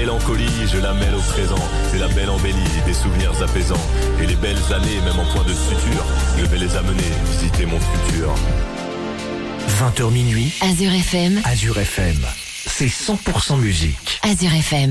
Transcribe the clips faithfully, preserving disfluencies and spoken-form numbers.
mélancolie, je la mêle au présent. Et la belle embellie, des souvenirs apaisants. Et les belles années, même en point de suture, je vais les amener visiter mon futur. vingt heures minuit. Azure F M. Azure F M. C'est cent pour cent musique. Azure F M.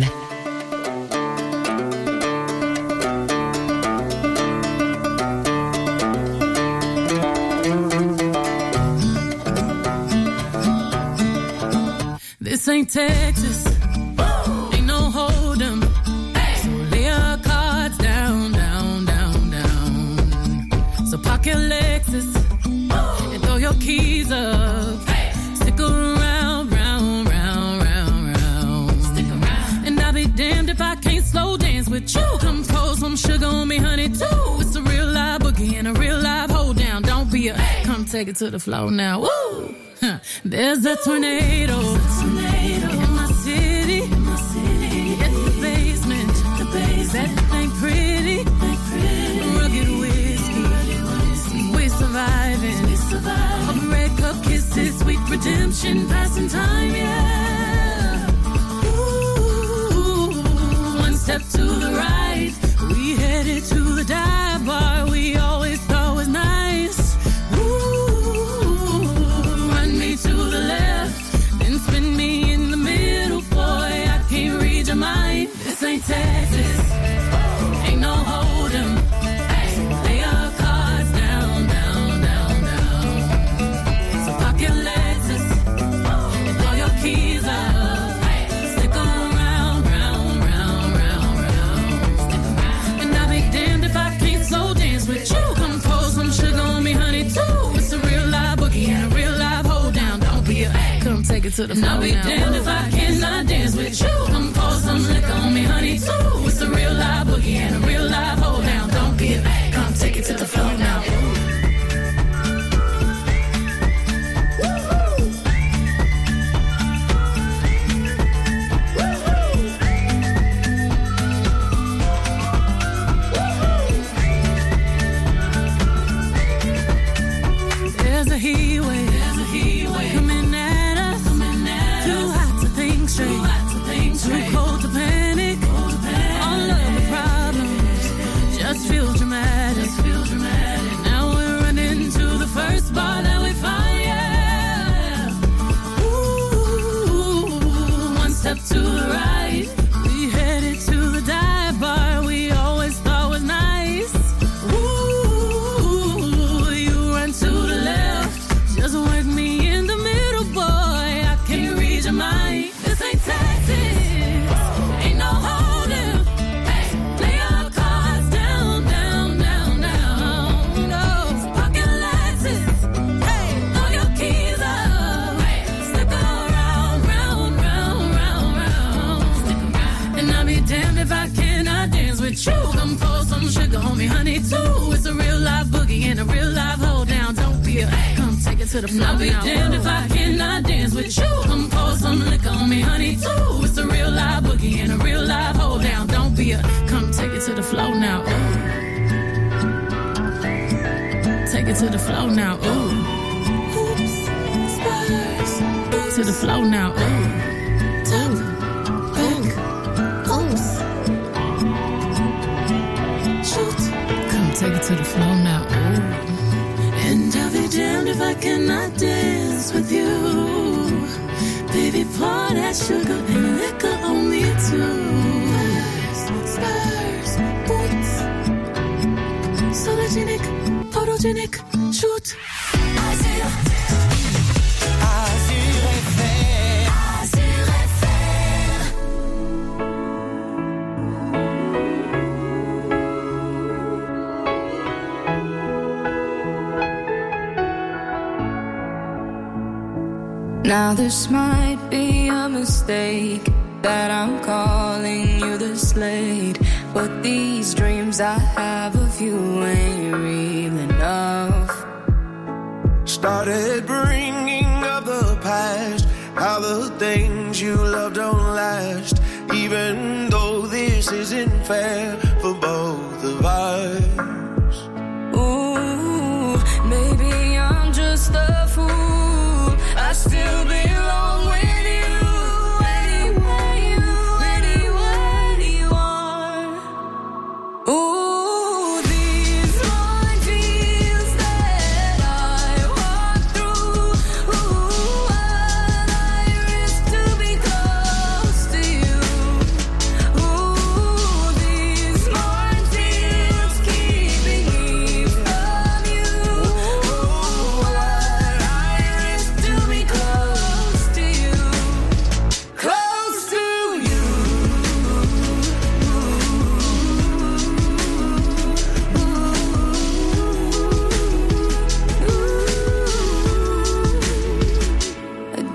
This ain't Texas. Ain't no hold'em. So lay your cards down, down, down, down. So park your Lexus and throw your keys up. Stick around, round, round, round, round. Stick around. And I'll be damned if I can't slow dance with you. Come pour some sugar on me, honey, too. It's a real live boogie and a real live hold down. Don't be a come take it to the floor now. Woo! There's a tornado, tornado in my city. In my city. It's the basement. The basement. That ain't pretty. Ain't pretty. Rugged whiskey. whiskey. We're surviving. We surviving. Over red cup kisses, sweet redemption, passing time, yeah. Ooh, one step to the right, we headed to the dive bar we always thought was nice. To the left, then spin me in the middle, boy, I can't read your mind. This ain't Texas, ain't no hold'em. Lay your cards down, down, down, down. So park your Lexus and throw your keys up. Stick around, round, round, round, round. Stick around. And I'll be damned if I can't slow dance with you. Come pour some sugar on me, honey, too. It's a real live boogie and a real live hold down. Don't be a come take it to the floor. I'll be damned if I cannot dance with you. Come pour some liquor on me, honey, too. It's a real live boogie and a real live hold down. Don't be a come take it to the floor now. There's a heat wave. There's a heat wave coming at us. Coming at Too us. hot to think straight. Too hot to think straight. Too cold to panic. Cold to panic. All of the problems just feel dramatic. Just feel dramatic. Now we're running to the first bar that we find. Yeah. Ooh, one step to the right, we headed to the dive bar we always thought was nice. Ooh, you run to the left, just work me in the middle, boy, I can't read your mind. This ain't Texas, ain't no hold'em. Lay your cards down, down, down, down. No, so park your Lexus, throw your keys up. Stick around, round, round, round, round. Stick around. And I'll be damned if I cannot dance with you. Come pour some sugar on me, honey, too. It's a real live boogie and a real live hold down. Don't be a come take it to the floor. I'll be damned if I cannot dance with you. Come pour some liquor on me, honey, too. It's a real live boogie and a real live hold down. Don't be a come take it to the floor now. Ooh. Take it to the floor now. Ooh. Hoops, spurs, boots. To the floor now. Ooh. Top, back, oops. Shoot. Come take it to the floor now. Ooh. And I'll be damned if I cannot dance with you. Baby, pour that sugar and liquor on me too. Spurs, spurs, boots. Sologenic, photogenic, shoot. Azure. Azure F M. Azure F M. Now this might be a mistake that I'm calling you the slate, but these dreams I have of you ain't real enough. Started bringing up the past, how the things you love don't last, even though this isn't fair for both of us. Ooh, maybe I'm just a fool, I still belong with you. Anyway, you, anyway.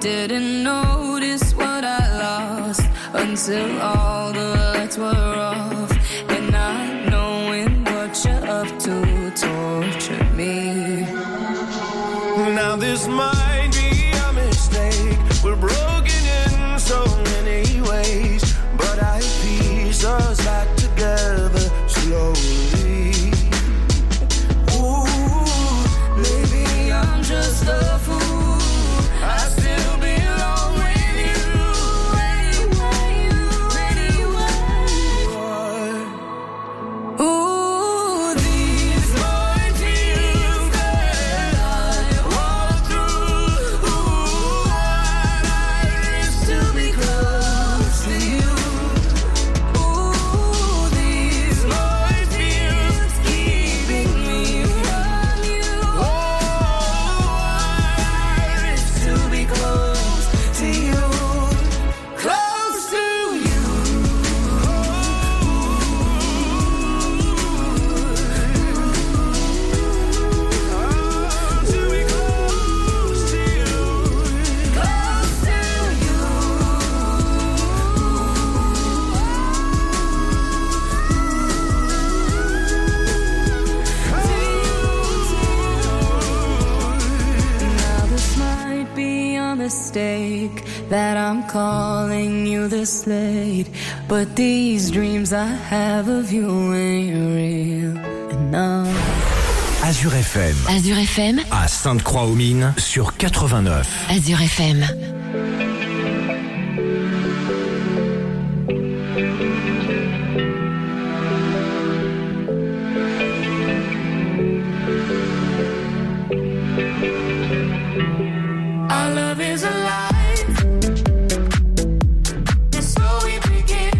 didn't notice what I lost until all the lights were off, and not knowing what you're up to tortured me. Now this might be a mistake, we're broken in so many ways, but I piece us back together slowly. Ooh, maybe I'm just a fool, I still belong with you. Anyway, you, anyway. Ooh, these minefields that I walk through. Ooh, what I risk to be close to you. Ooh, these minefields keeping me from you. Oh, I risk to be close to you, close to you. To be close to you, close to you. Now this might be a mistake that I'm calling you this late, but these dreams I have of you ain't real enough. Azure F M, Azure F M, à Sainte-Croix-aux-Mines, sur quatre-vingt-neuf. Azure F M. Our love is alive, and so we begin.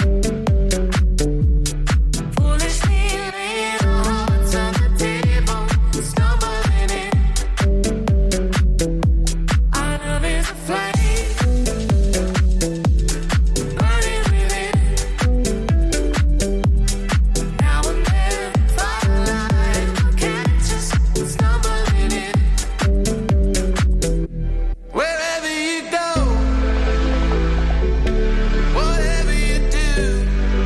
Foolishly laying our hearts on the table, stumbling in. Our love is a flame, burning within. Now and then, firelight will catch us stumbling in. Wherever you go, whatever you do,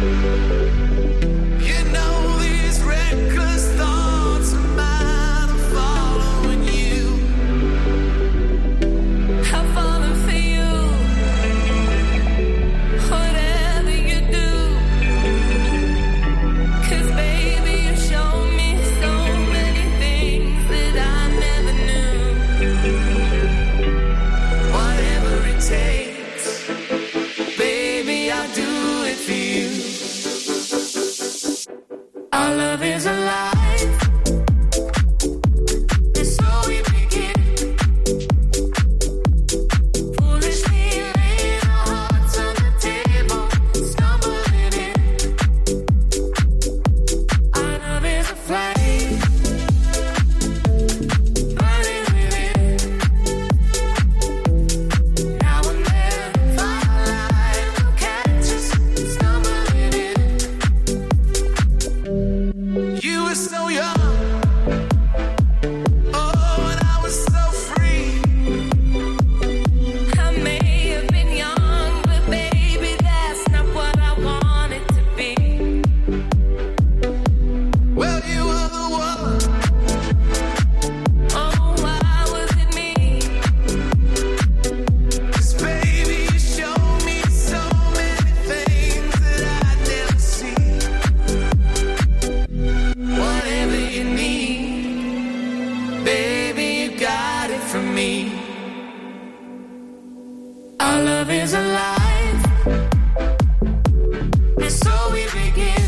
you know these reckless thoughts of mine are following you. I'm falling for you, whatever you do. 'Cause baby, you show me so many things that I never knew. Whatever it takes, baby, I'll do it for you. Our love is alive, and so we begin. Foolishly laying our hearts on the table, stumbling in. Our love is a flame, burning within. Now and then, firelight will catch us stumbling in. You were so young, oh, and I was so free. I may have been young, but baby, that's not what I wanted to be. Well, you were the one. Oh, why was it me? 'Cause baby, you showed me so many things that I'd never seen. Whatever you need, baby, you got it from me. Our love is alive, and so we begin.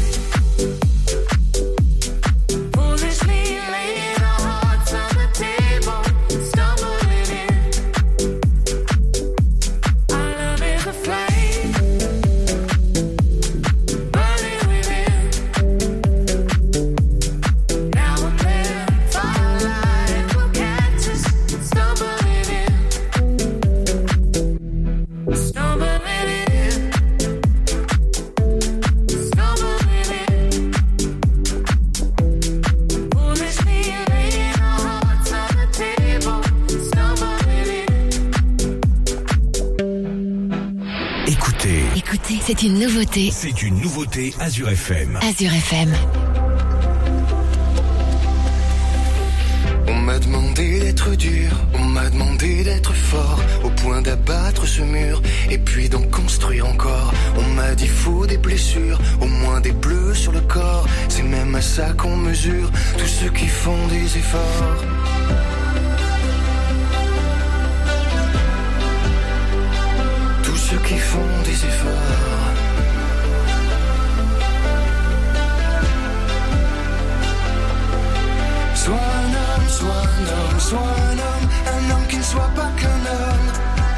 Foolishly laying our hearts on the table, stumbling in. Our love is a flame, burning within. Now and then, firelight will catch us stumbling in. Stumbling Écoutez. Écoutez, c'est une nouveauté. C'est une nouveauté Azure F M. Azure F M. On m'a demandé d'être dur, on m'a demandé d'être fort, au point d'abattre ce mur, et puis d'en construire encore. On m'a dit faut des blessures, au moins des bleus sur le corps. C'est même à ça qu'on mesure tous ceux qui font des efforts. Tous ceux qui font des efforts. Sois un homme, sois un homme, sois un homme, un homme qui ne soit pas qu'un homme.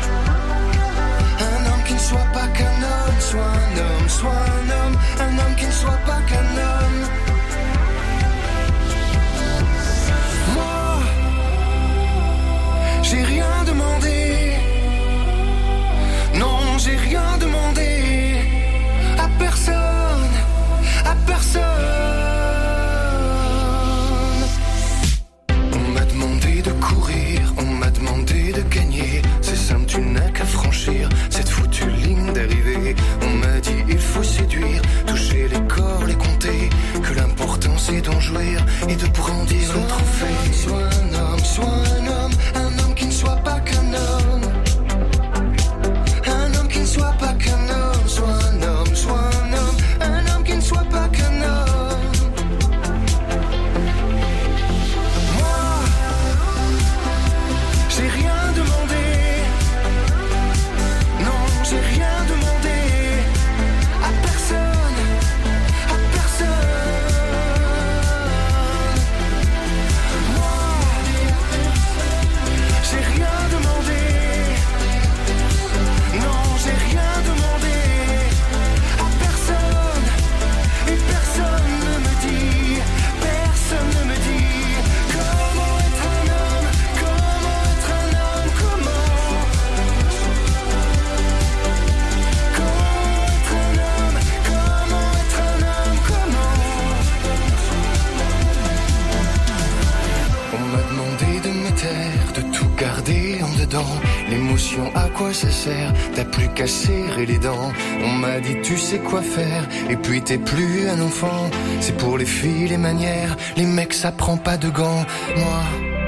Un homme qui ne soit pas qu'un homme, sois un homme, sois un homme, un homme qui ne soit pas qu'un homme. Moi, j'ai rien demandé. Non, j'ai rien demandé à personne, à personne. On m'a demandé de gagner, c'est simple, tu n'as qu'à franchir cette foutue ligne d'arrivée. On m'a dit il faut séduire, toucher les corps, les compter, que l'important c'est d'en jouir et de brandir le trophée. Sois un homme, sois un homme, un homme qui ne soit pas qu'un homme. Un homme qui ne soit pas qu'un homme, sois un homme, sois un homme, un homme qui ne soit pas qu'un homme. J'ai rien demandé, non, j'ai rien demandé à personne, à personne. Moi, j'ai rien demandé, non, j'ai rien demandé à personne. Et personne ne me dit, personne ne me dit comment être un homme, comment être un homme, comment Comment être un homme, comment être un homme, comment On m'a demandé de me taire, de tout garder en dedans. L'émotion, à quoi ça sert? T'as plus qu'à serrer les dents. On m'a dit tu sais quoi faire, et puis t'es plus un enfant. C'est pour les filles les manières, les mecs ça prend pas de gants. Moi,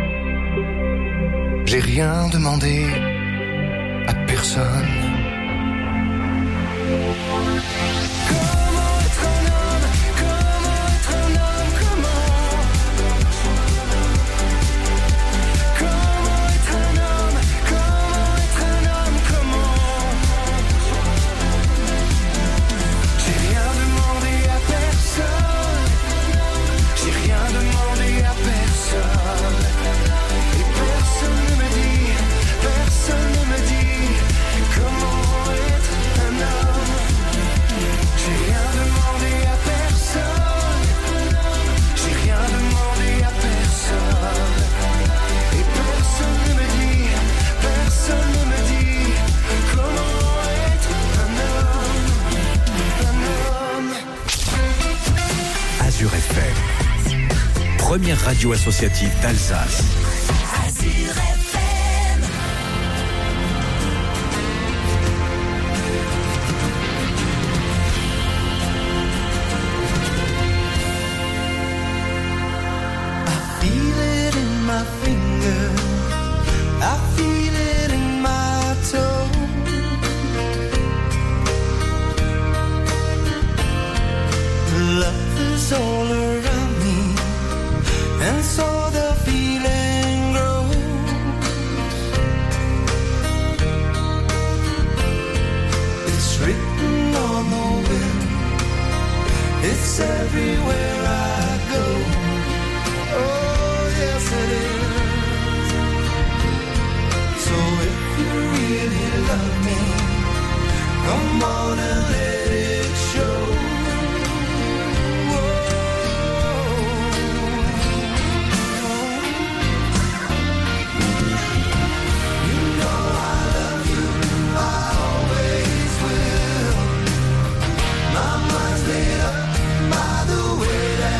j'ai rien demandé à personne. Comment être un homme, comment être un homme, comment Comment être un homme, comment être un homme, comment J'ai rien demandé à personne, j'ai rien demandé à personne. Et personne ne me dit, personne ne me dit comment être un homme. J'ai rien demandé à personne, j'ai rien demandé à personne. Et personne ne me dit, personne ne me dit comment être un homme, un homme. Azure F M. Première radio associative d'Alsace. Azure F M. I feel it in my finger, I feel it in my toe. Love is all around me, and so the feeling grows. It's written on the wind, it's everywhere I go. Oh, yes it is. So if you really love me, come on and let it show. By the way that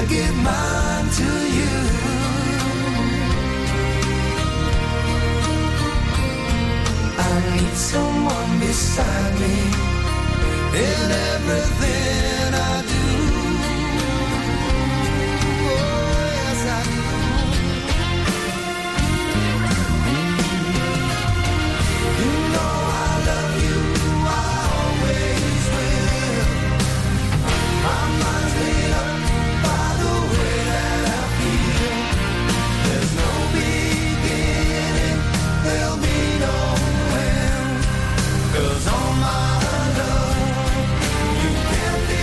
give mine to you. I need someone beside me in everything I do. Oh, yes, I do. You know I love you, I always will. My mind's made up by the way that I feel. There's no beginning, there'll be no end. 'Cause all my love, you can't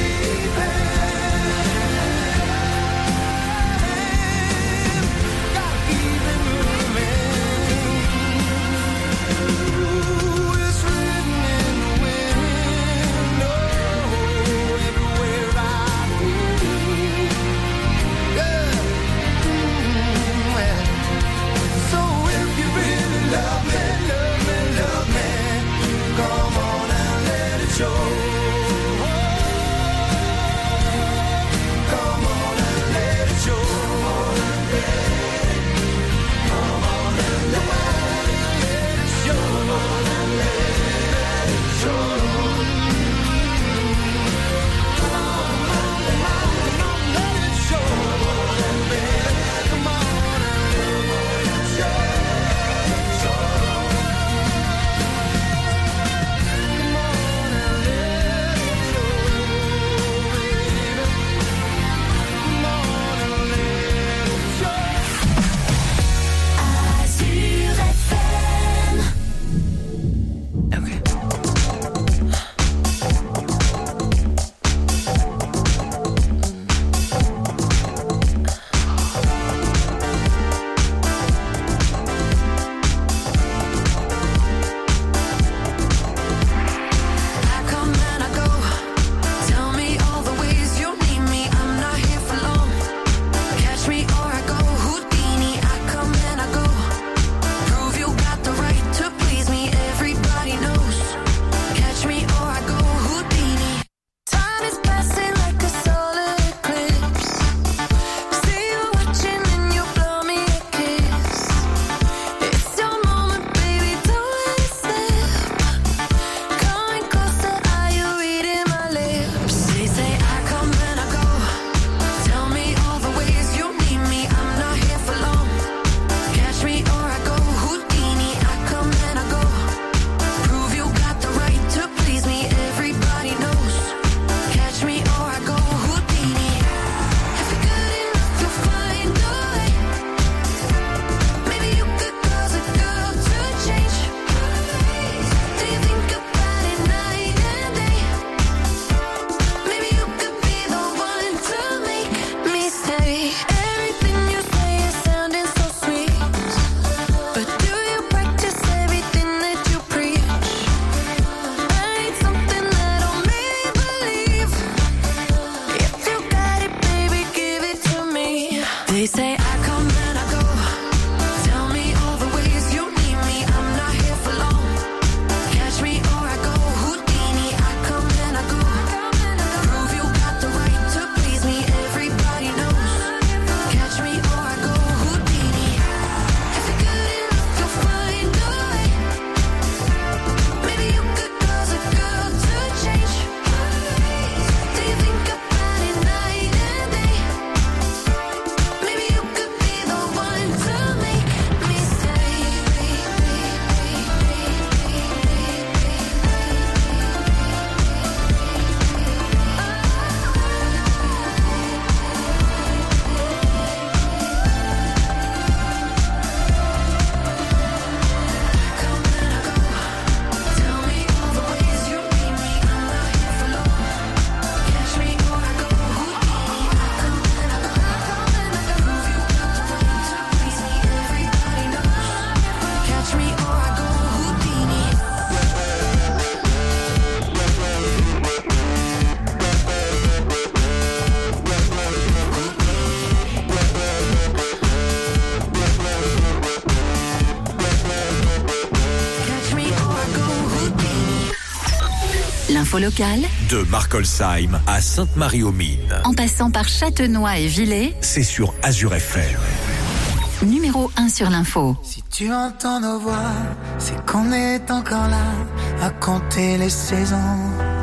L'info locale, De Markolsheim à Sainte-Marie-aux-Mines. en passant par Châtenois et Villers, C'est sur Azure F M. numéro un sur l'info. Si tu entends nos voix, c'est qu'on est encore là à compter les saisons.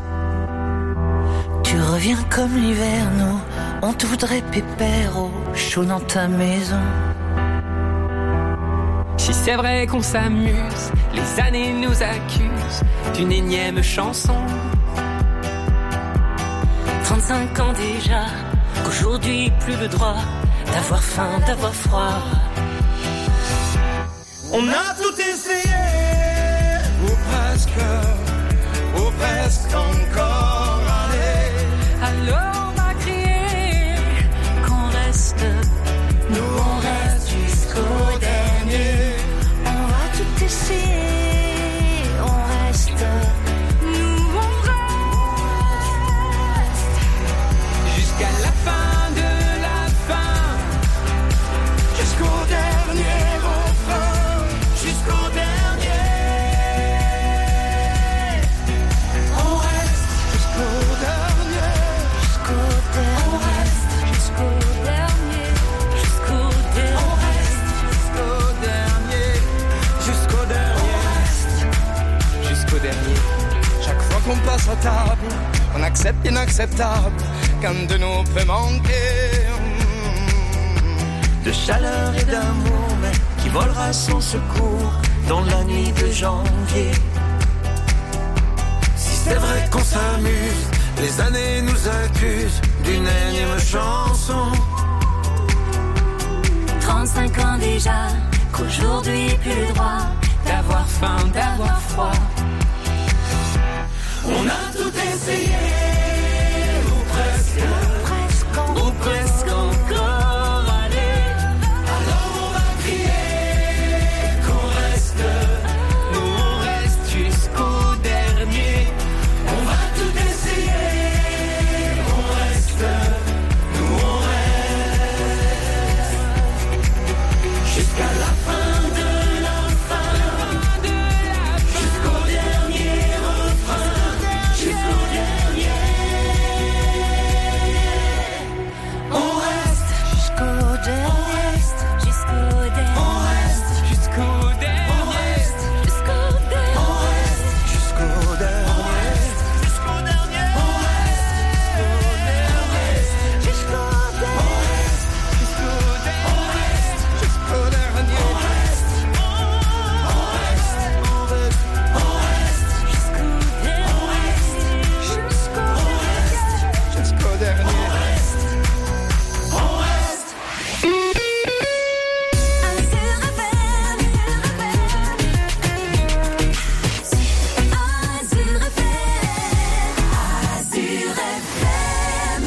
Tu reviens comme l'hiver, nous, on te voudrait pépère au chaud dans ta maison. Si c'est vrai qu'on s'amuse, les années nous accusent d'une énième chanson. trente-cinq ans déjà, qu'aujourd'hui plus le droit d'avoir faim, d'avoir froid. On a tout essayé, ou presque, ou presque encore. Allez, Alors on va crier qu'on reste, nous on reste jusqu'au dernier. on va tout essayer, on reste, nous on reste. Jusqu'à la fin de la fin, Jusqu'au dernier refrain, jusqu'au dernier. On reste jusqu'au dernier. Jusqu'au dernier, on reste jusqu'au dernier, jusqu'au dernier, On reste jusqu'au dernier. Jusqu'au dernier. jusqu'au dernier. Chaque fois qu'on passe à table, on accepte l'inacceptable, qu'un de nous peut manquer. De chaleur et d'amour, mais qui volera sans secours dans la nuit de janvier. Si c'est vrai qu'on s'amuse, les années nous accusent d'une énième chanson. trente-cinq ans déjà, qu'aujourd'hui plus le droit D'avoir faim, d'avoir froid. On a tout essayé, ou presque, presque, ou presque encore. Allez, alors on va crier qu'on reste, Nous on reste jusqu'au dernier. on va tout essayer, on reste, nous on reste, jusqu'à la fin de la fin, jusqu'au dernier refrain, jusqu'au dernier. On reste, jusqu'au dernier, jusqu'au dernier, on reste, Jusqu'au on dernier. reste, jusqu'au dernier. on reste, jusqu'au dernier, jusqu'au dernier. On reste, jusqu'au dernier, jusqu'au dernier, jusqu'au dernier. On reste, on reste, on reste, on reste, Jusqu'au dernier, jusqu'au dernier. jusqu'au dernier. On reste. Azure F M, Azure F M, Azure F M.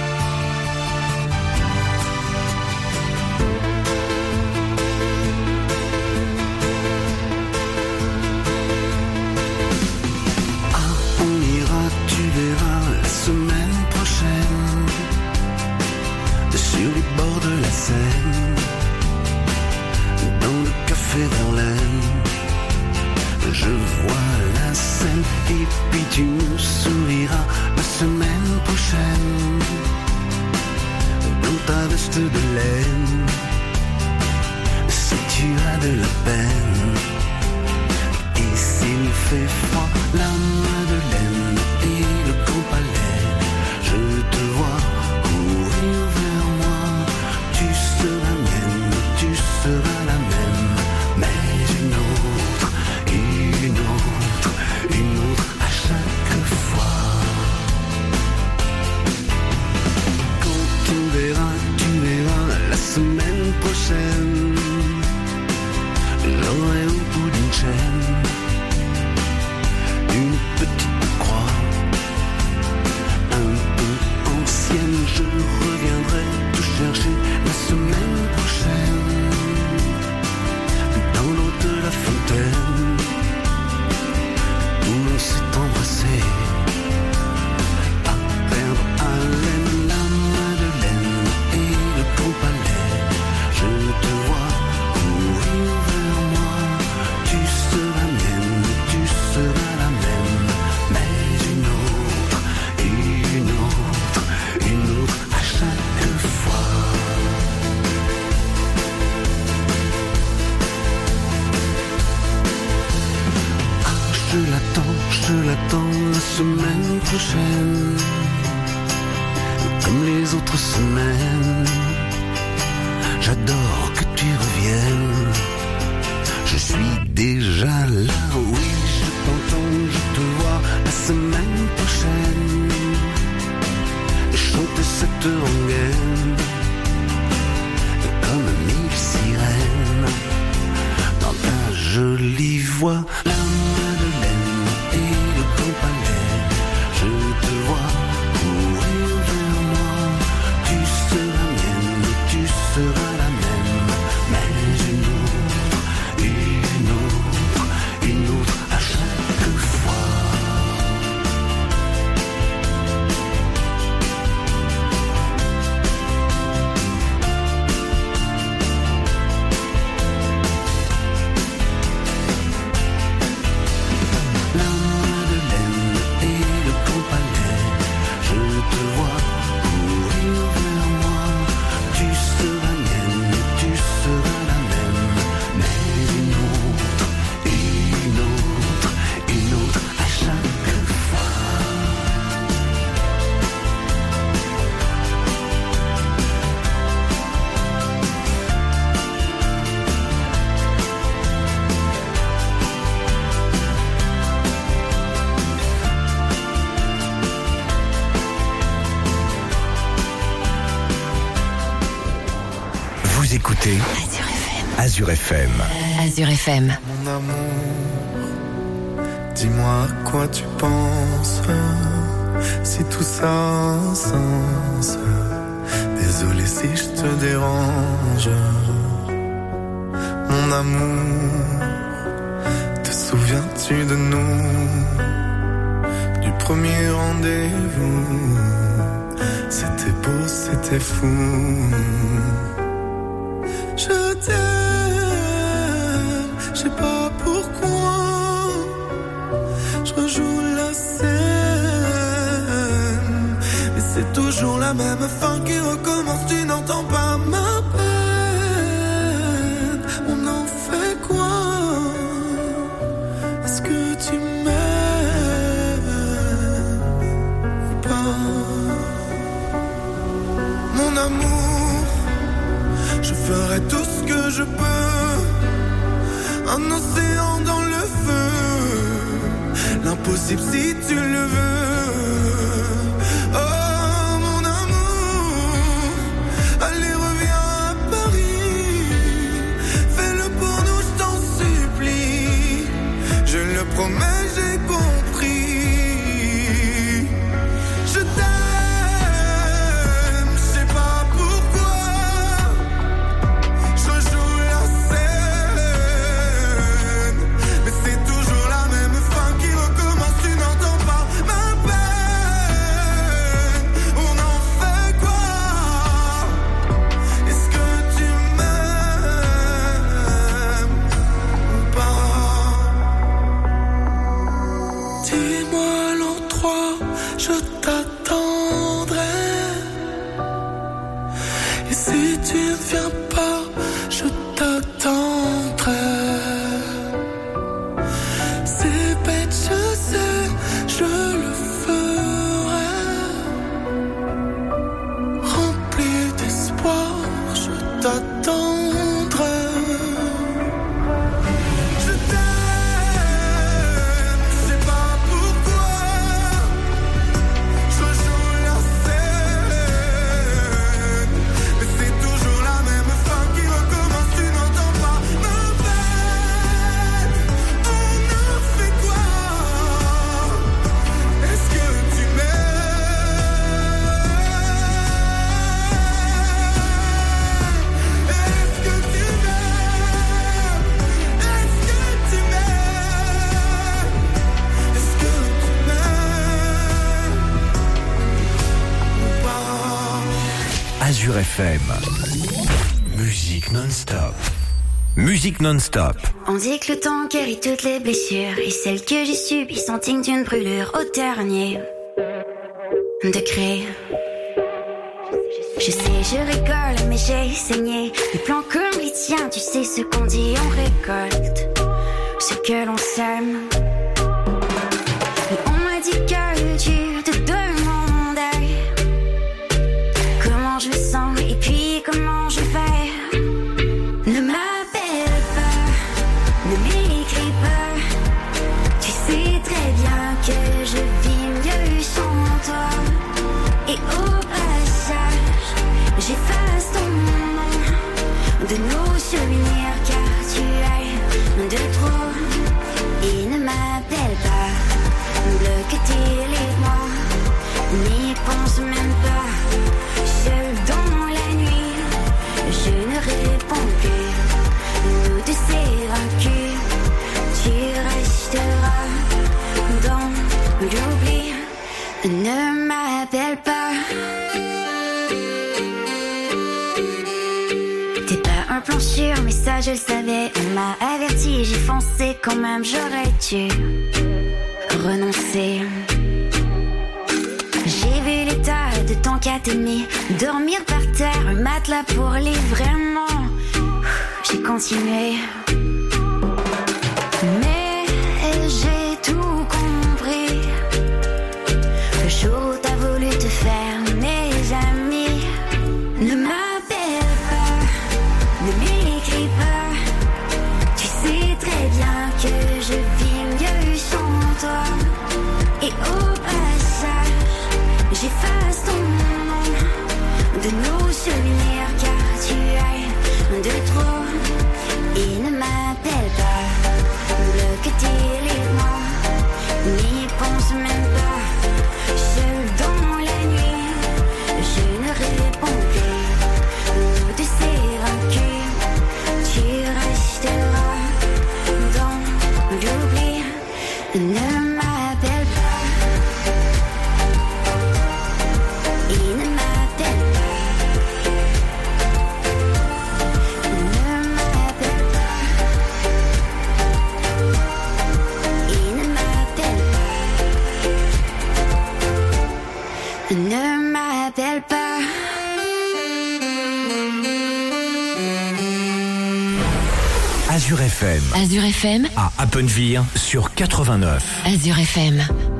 On ira, tu verras, la semaine prochaine, sur les bords de la Seine, dans le café Verlaine. Je vois la scène et puis tu nous souriras la semaine prochaine, dans ta veste de laine. Si tu as de la peine, et s'il fait froid, la Madeleine et le Grand Palais, je te vois courir vers moi. Tu seras mienne, tu seras la même, mais une autre, une autre, une autre à chaque fois. Quand tu verras, tu verras la semaine prochaine, j'aurai au bout d'une chaîne une petite croix, un peu ancienne. Je reviendrai te chercher la semaine prochaine, dans l'eau de la fontaine, où l'on s'est embrassé, à perdre haleine, la Madeleine et le Grand Palais. Je te vois courir vers moi, tu seras mienne, tu seras la même, mais une autre. semaine prochaine, comme les autres semaines. J'adore que tu reviennes. Je suis déjà là, oui, je t'entends, je te vois la semaine prochaine. Chanter cette rengaine comme mille sirènes dans ta jolie voix. La Madeleine et le Grand Palais, je te vois courir vers moi. Tu seras mienne, tu seras la même, mais une autre, une autre, une autre à chaque fois. Écoutez Azure F M. Azure F M. Mon amour, dis-moi à quoi tu penses, si tout ça a un sens. Désolé si je te dérange. Mon amour, te souviens-tu de nous, du premier rendez-vous? C'était beau, c'était fou. Je t'aime, je sais pas pourquoi. Je rejoue la scène, mais c'est toujours la même fin qui recommence. Tu n'entends pas ma peine. On en fait quoi? Est-ce que tu m'aimes ou pas? Mon amour, je ferai tout ce que je peux. Un océan dans le feu, l'impossible si tu le veux. Oh mon amour, allez reviens à Paris. Fais-le pour nous, je t'en supplie. Je le promets, j'ai compris. Je t'aime. Azure F M. Musique non-stop. Musique non-stop. On dit que le temps guérit toutes les blessures, et celles que j'ai subies sont dignes d'une brûlure au dernier degré. Je sais, je rigole, mais j'ai saigné. Des plans comme les tiens, tu sais ce qu'on dit, on récolte ce que l'on sème. Et on m'a dit que souvenirs car tu es un de trop. Et ne m'appelle pas, bloque tes moi, n'y pense même pas. Seul dans la nuit, je ne réponds plus. Nous deux c'est vaincu, tu resteras dans l'oubli. Ne m'appelle pas. T'es pas un plan sûr, mais ça je le savais. On m'a averti, j'ai foncé quand même, j'aurais dû renoncer. J'ai vu l'état de ton caténie, dormir par terre, un matelas pour les vraiment. J'ai continué. Mais j'ai tout compris. Le jour où t'as voulu te faire mes amis. Ne m'appelle pas, ne m'écris pas. Tu sais très bien que je vis mieux sans toi. Et au passage, j'efface ton nom de nos souvenirs car tu es de trop. Et ne m'appelle pas, bloque tes moi, n'y pense même pas. Seul dans la nuit, je ne réponds plus. Nous deux c'est vaincu, tu resteras dans l'oubli. Ne m'appelle pas. Et ne m'appelle pas. Ne m'appelle pas. Et ne m'appelle pas. Ne m'appelle pas. Azure F M. Azure F M. À Appenville sur quatre-vingt-neuf. Azure F M.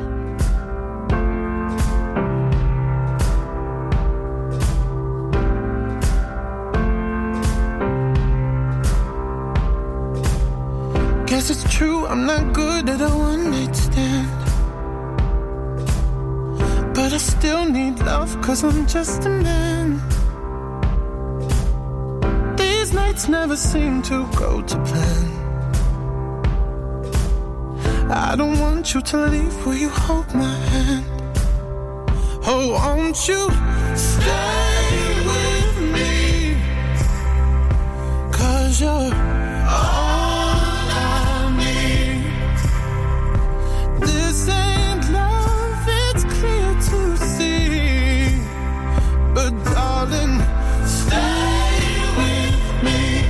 Guess it's true, I'm not good at a one night stand. But I still need love, cause I'm just a man. These nights never seem to go to plan. I don't want you to leave, will you hold my hand? Oh, won't you stay with me? Cause you're all I need. This ain't love, it's clear to see. But darling, stay with me.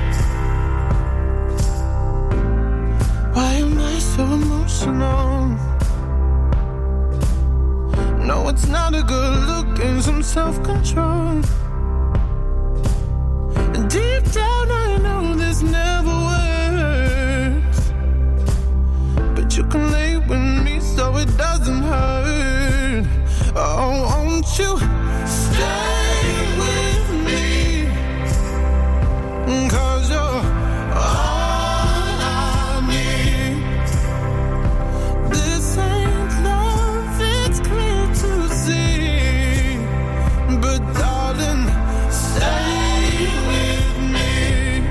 Why am I so emotional? No, it's not a good look and some self-control. Deep down I know this never works, but you can lay with me so it doesn't hurt. Oh, won't you stay with me? Cause you're all I need. This ain't love, it's clear to see. But darling, stay with me.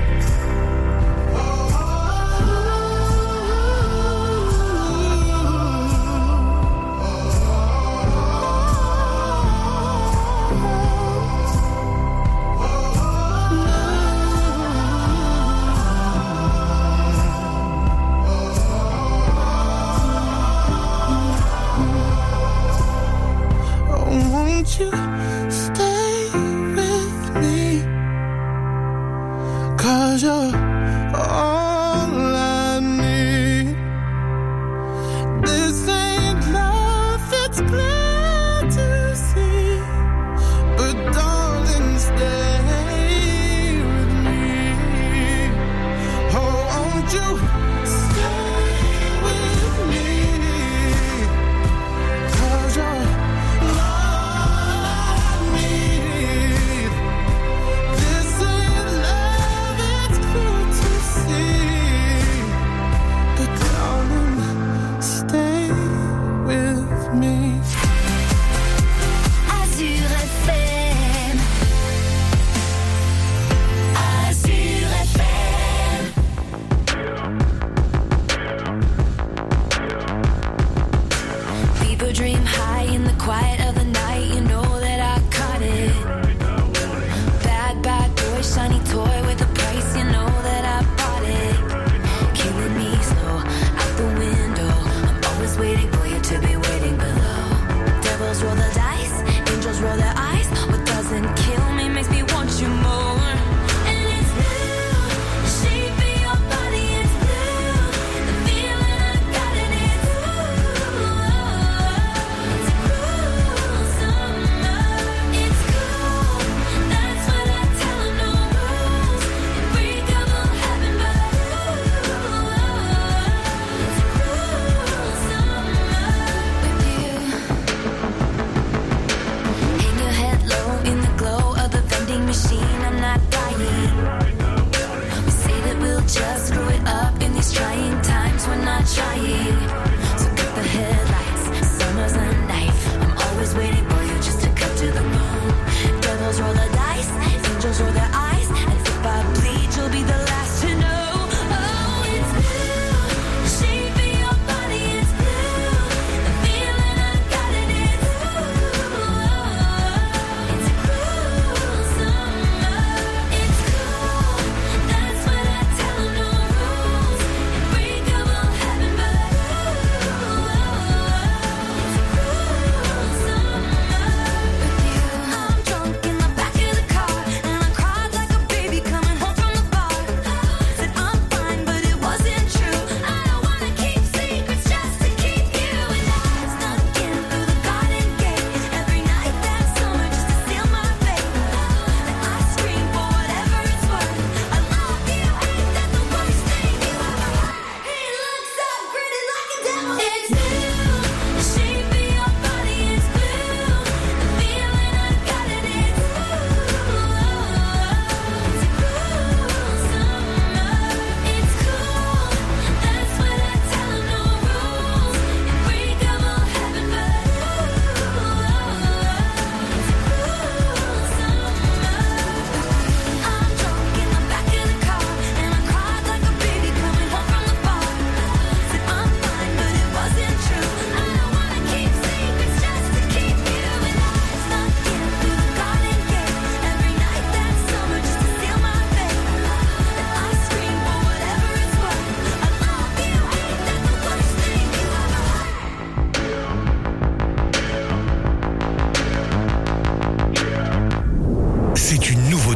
Oh, won't you stay with me?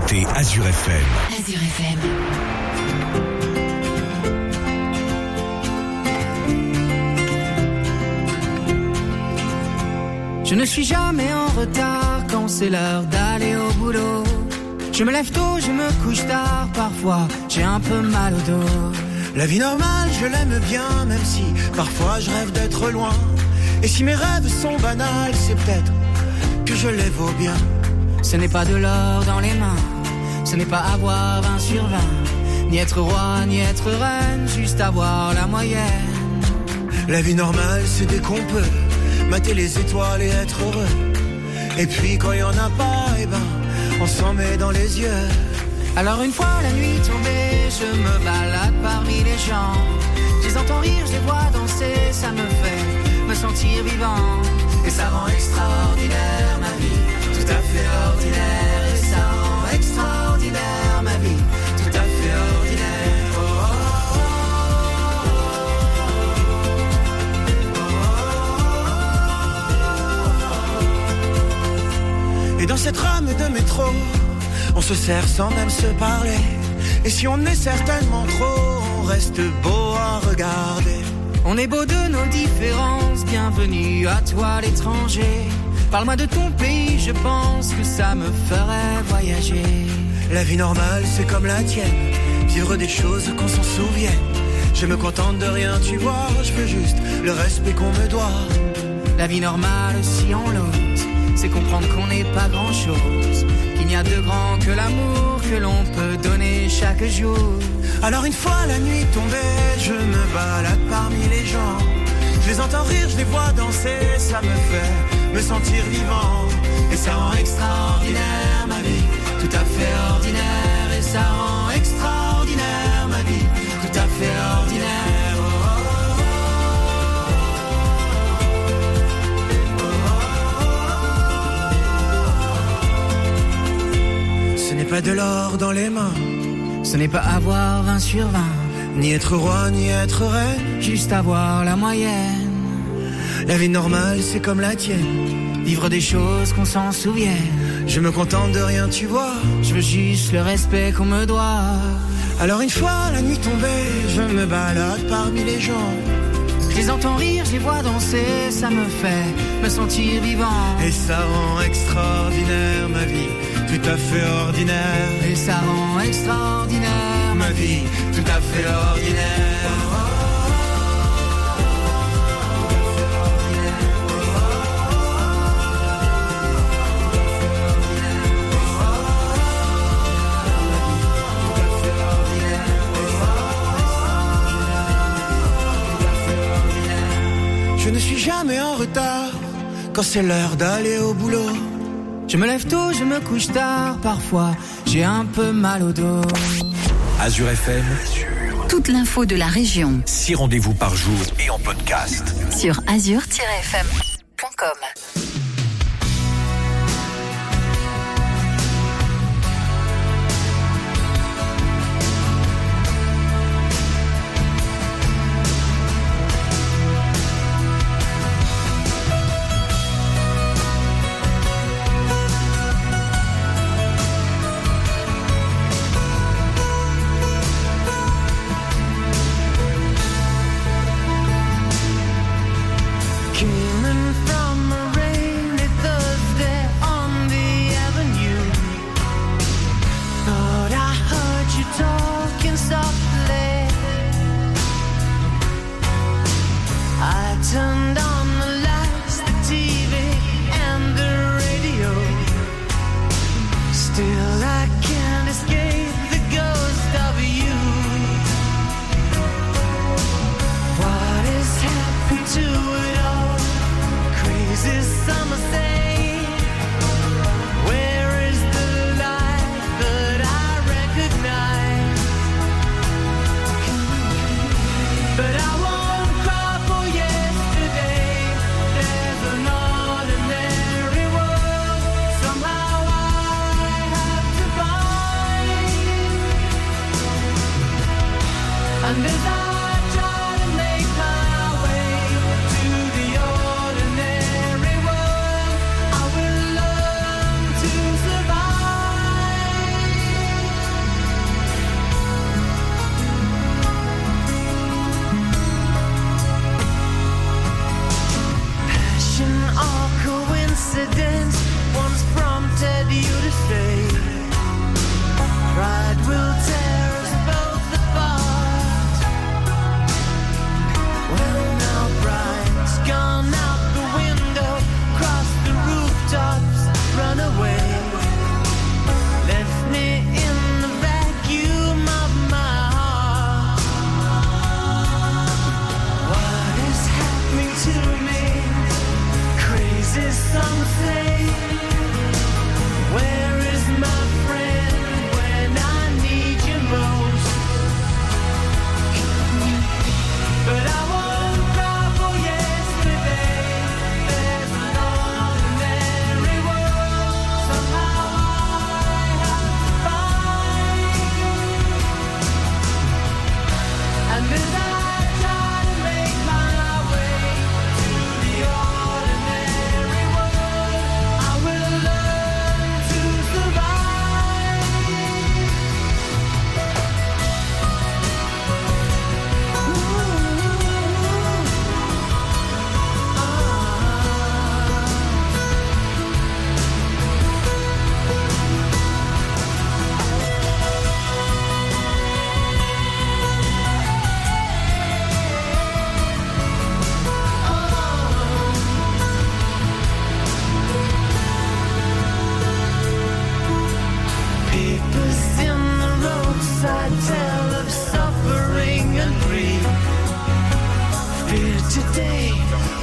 écoutez Azure F M. Azure F M. Je ne suis jamais en retard quand c'est l'heure d'aller au boulot. Je me lève tôt, je me couche tard, parfois j'ai un peu mal au dos. La vie normale, je l'aime bien, même si parfois je rêve d'être loin. Et si mes rêves sont banals, c'est peut-être que je les vaux bien. Ce n'est pas de l'or dans les mains, ce n'est pas avoir vingt sur vingt, ni être roi, ni être reine, juste avoir la moyenne. La vie normale, c'est dès qu'on peut mater les étoiles et être heureux. Et puis quand il y en a pas, eh ben, on s'en met dans les yeux. Alors une fois la nuit tombée, je me balade parmi les gens. Je les entends rire, je les vois danser, ça me fait me sentir vivant. Et ça rend extraordinaire ma vie, tout à fait ordinaire. Et ça rend extraordinaire ma vie, tout à fait ordinaire. Oh, oh, oh, oh. Et dans cette rame de métro, on se sert sans même se parler. Et si on est certainement trop, on reste beau à regarder. On est beau de nos différences, bienvenue à toi l'étranger. Parle-moi de ton pays, je pense que ça me ferait voyager. La vie normale, c'est comme la tienne, vivre des choses qu'on s'en souvienne. Je me contente de rien, tu vois, je veux juste le respect qu'on me doit. La vie normale, si on l'ose, c'est comprendre qu'on n'est pas grand-chose, qu'il n'y a de grand que l'amour que l'on peut donner chaque jour. Alors une fois la nuit tombée, je me balade parmi les gens. Je les entends rire, je les vois danser, ça me fait me sentir vivant. Et ça rend extraordinaire ma vie, tout à fait ordinaire. Et ça rend extraordinaire ma vie, tout à fait ordinaire. Oh, oh, oh, oh. Ce n'est pas de l'or dans les mains, ce n'est pas avoir vingt sur vingt, ni être roi, ni être reine, juste avoir la moyenne. La vie normale, c'est comme la tienne, vivre des choses qu'on s'en souvienne. Je me contente de rien, tu vois, je veux juste le respect qu'on me doit. Alors une fois la nuit tombée, je me balade parmi les gens. Je les entends rire, je les vois danser, ça me fait me sentir vivant. Et ça rend extraordinaire ma vie, tout à fait ordinaire. Et ça rend extraordinaire ma vie, tout à fait ordinaire. Oh, oh. Je ne suis jamais en retard quand c'est l'heure d'aller au boulot. Je me lève tôt, je me couche tard, parfois j'ai un peu mal au dos. Azure F M, toute l'info de la région. six rendez-vous par jour et en podcast. Sur azure tiret f m point com.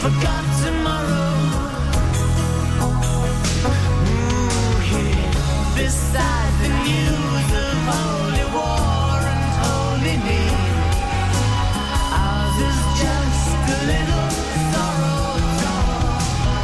forgot tomorrow. Ooh, here beside the news of holy war and holy need. Ours is just a little sorrow talk.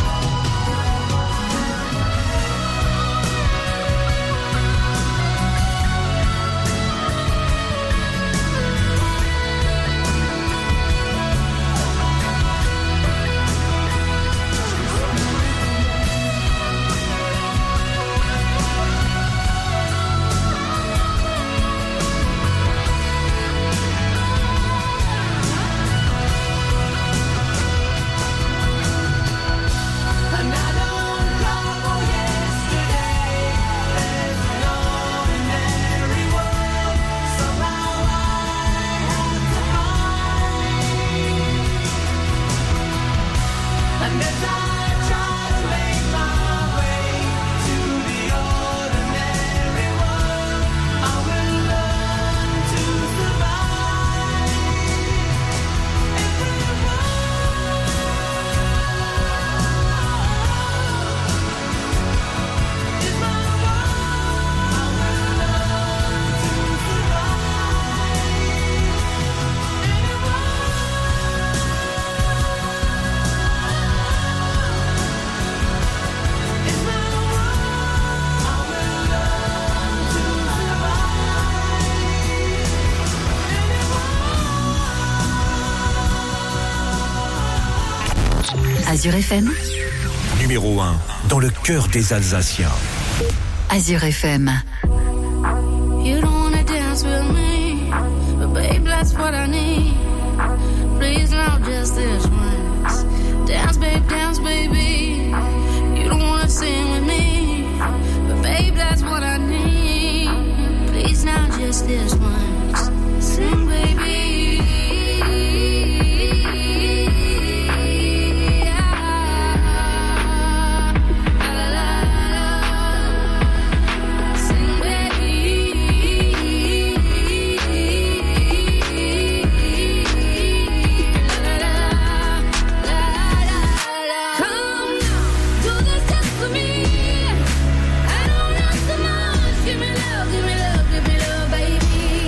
Azure F M. Numéro un, dans le cœur des Alsaciens. Azure F M. You don't wanna dance with me, but babe, that's what I need. Please, not just this once. Dance, babe, dance, baby. You don't wanna sing with me, but babe, that's what I need. Please, not just this once. Sing, baby. Give me love, give me love, baby.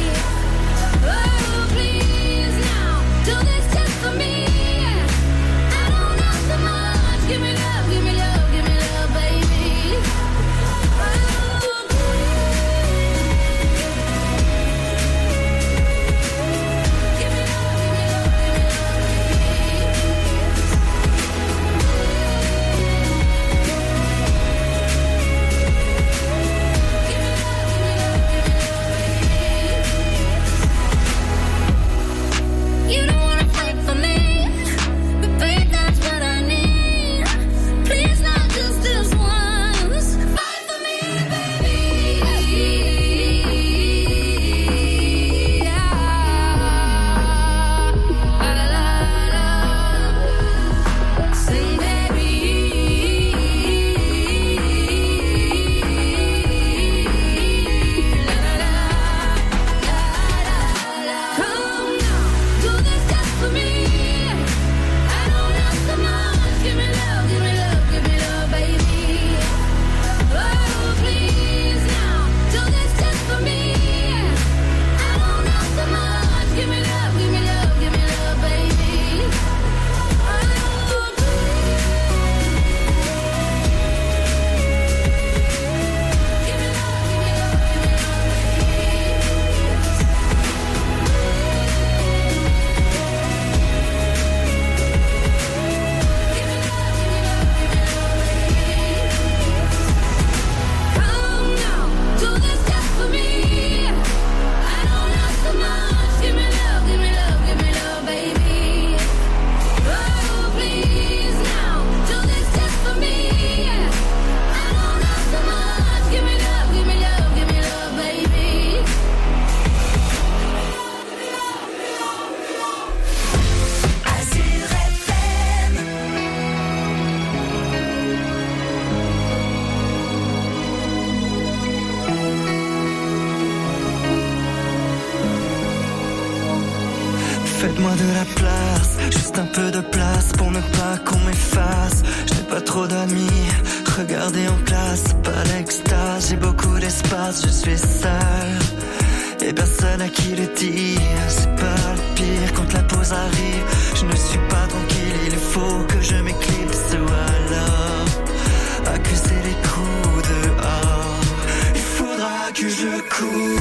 Faites-moi de la place, juste un peu de place pour ne pas qu'on m'efface. Je n'ai pas trop d'amis, regardez en classe, pas l'extase. J'ai beaucoup d'espace, je suis seul et personne à qui le dire. C'est pas le pire quand la pause arrive. Je ne suis pas tranquille, il faut que je m'éclipse ou alors accuser les coups dehors. Il faudra que je cours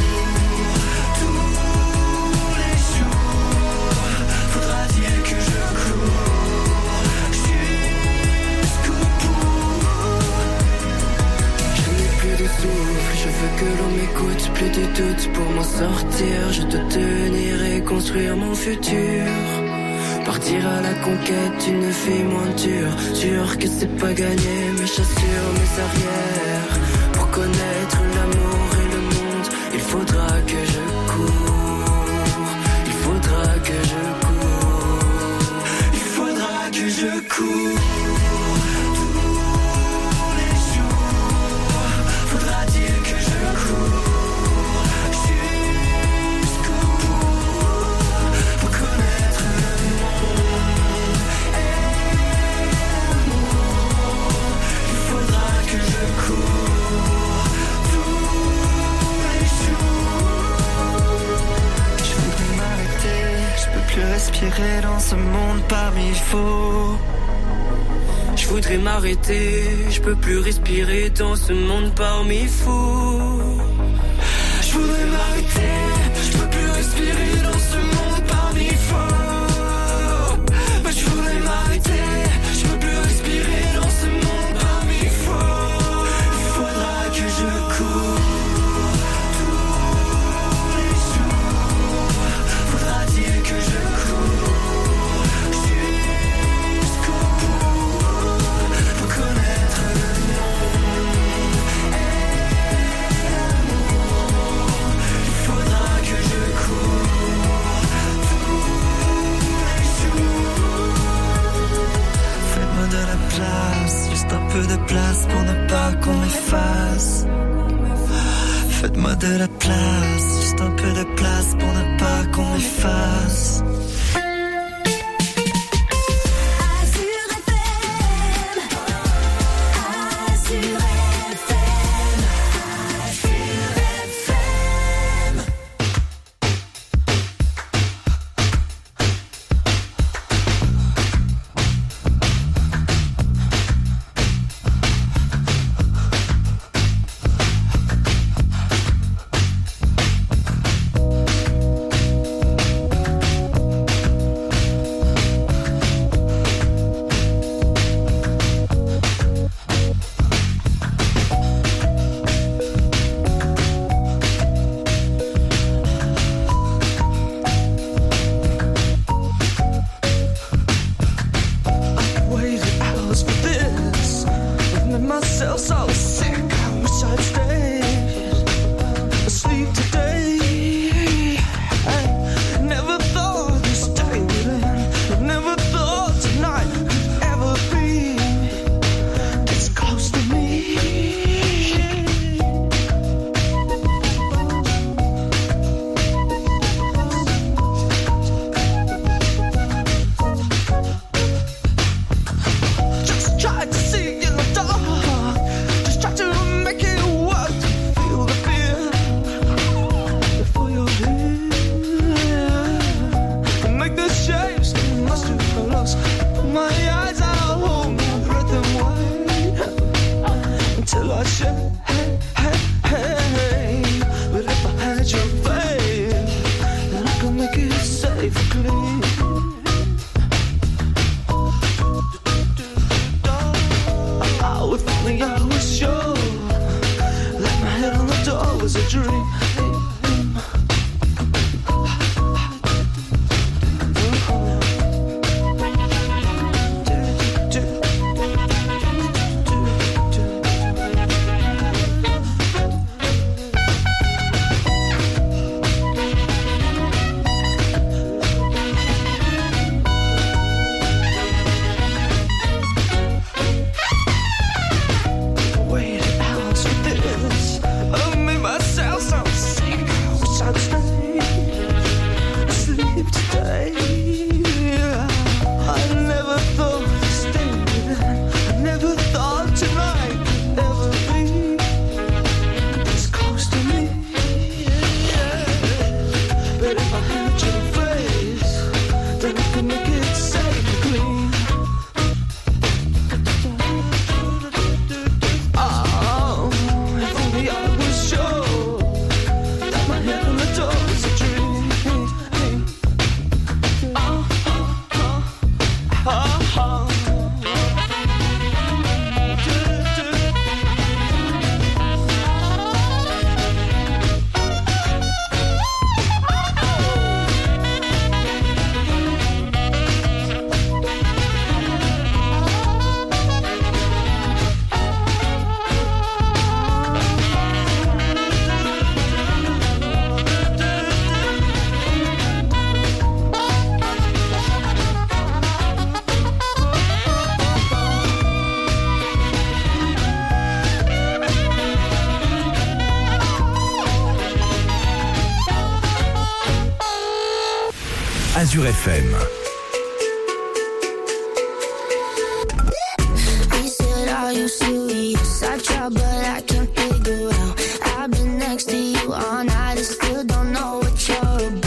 tous les jours. Faudra-t-il que je cours jusqu'au bout. Je n'ai plus de souffle, je veux que l'on m'écoute. Plus de doutes pour m'en sortir. Je dois tenir et construire mon futur. Partir à la conquête d'une vie moins dure. Sûr que c'est pas gagné, mes chassures, mes arrières. Pour connaître l'amour et le monde, il faudra que je cours. Il faudra que je cours. Il faudra que je cours tous les jours. Faudra-t-il que je cours jusqu'au bout pour connaître le monde et l'amour. Il faudra que je cours tous les jours. Je voudrais m'arrêter, je peux plus respirer dans ce monde parmi faux. Je voudrais m'arrêter, je peux plus respirer dans ce monde parmi fous. Je voudrais m'arrêter, je peux plus respirer dans ce monde parmi faux. Mais je voudrais m'arrêter, je peux plus respirer dans ce monde parmi faux. Il faudra que je cours tous les jours. Faudra-t-il que je cours jusqu'au bout pour connaître le monde et l'amour. Il faudra que je cours tous les jours. Faites-moi de la place, juste un peu de place pour ne pas qu'on m'efface. Faites-moi de la place, juste un peu de place pour ne pas qu'on m'efface. Myself sound Azure F M. He said, are you serious? I try, but I can't figure out. I've been next to you all night and still don't know what you're about.